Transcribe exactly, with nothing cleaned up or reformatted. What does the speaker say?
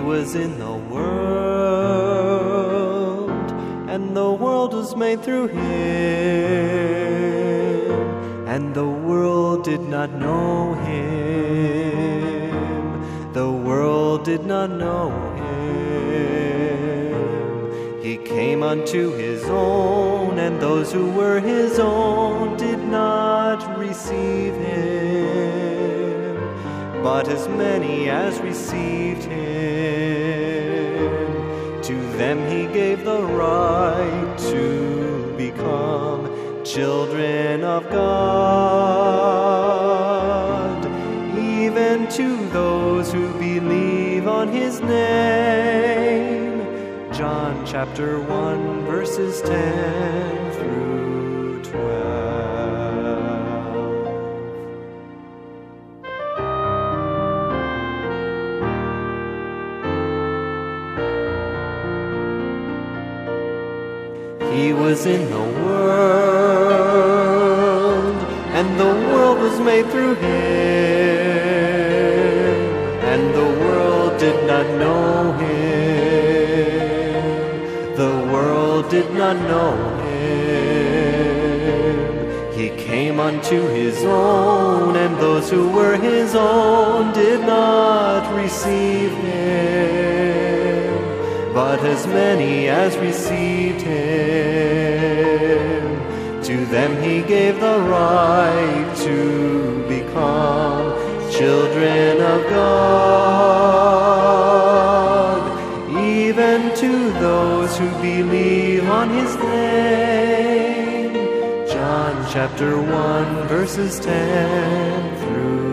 was in the world, and the world was made through him, and the world did not know him. The world did not know him. He came unto his own, and those who were his own did not receive him. But as many as received him, to them he gave the right to become children of God, even to those who believe on his name. John chapter one, verses ten through twelve. He was in the world, and the world was made through him, and the world did not know him. The world did not know him. He came unto his own, and those who were his own did not receive him. But as many as received him, to them he gave the right to become children of God, even to those who believe on his name. John chapter one, verses ten through